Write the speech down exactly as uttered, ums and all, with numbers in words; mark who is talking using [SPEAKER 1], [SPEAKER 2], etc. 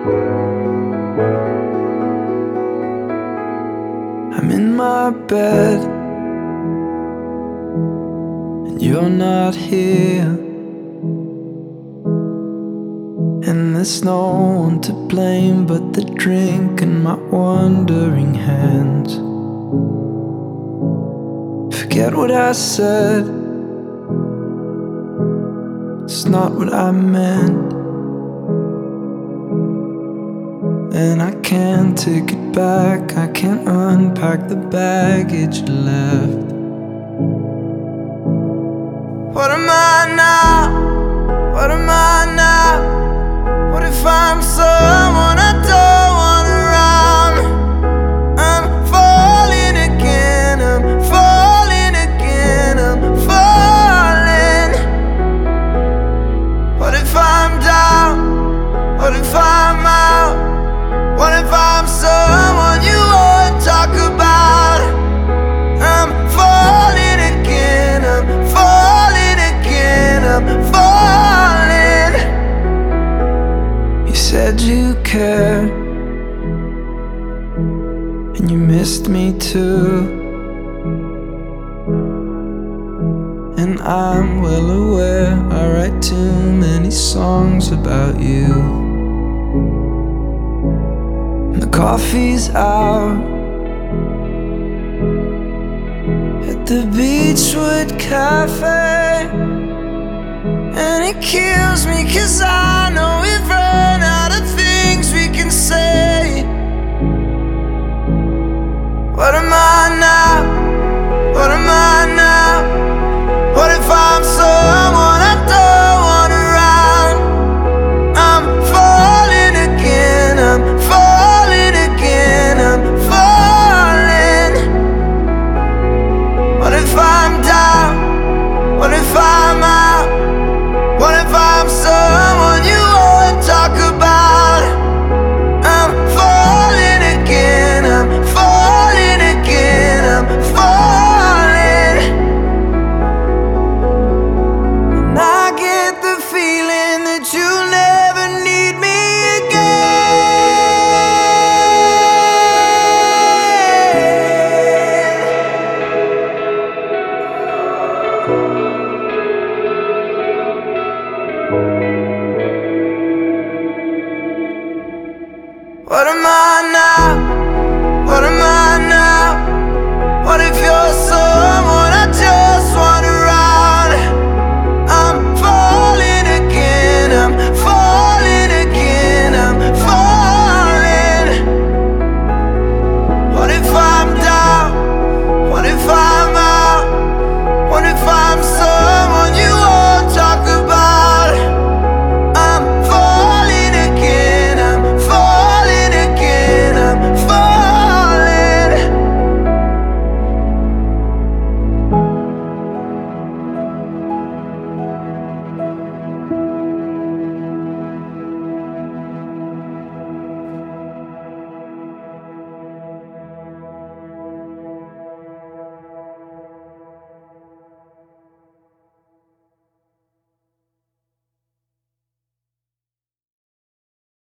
[SPEAKER 1] I'm in my bed and you're not here, and there's no one to blame but the drink and my wandering hands. Forget what I said, it's not what I meant, and I can't take it back. I can't unpack the baggage you left. What am I now? What am I now? What if I'm someone I don't want around? I'm falling again, I'm falling again, I'm falling. What if I'm down? What if I'm out? What if I'm someone you won't talk about? I'm falling again, I'm falling again, I'm falling. You said you cared, and you missed me too, and I'm well aware I write too many songs about you. The coffee's out at the Beechwood Cafe, and it kills me 'cause I know we've run out of things we can say. What am I now? What am I now? What if I'm someone I don't want around? I'm falling again, I'm falling again, I'm falling. What if I'm down? What if I'm out? What if I'm someone you won't talk about? I'm falling again, I'm falling again, I'm falling. And I get the feeling that you'll never need me again. What am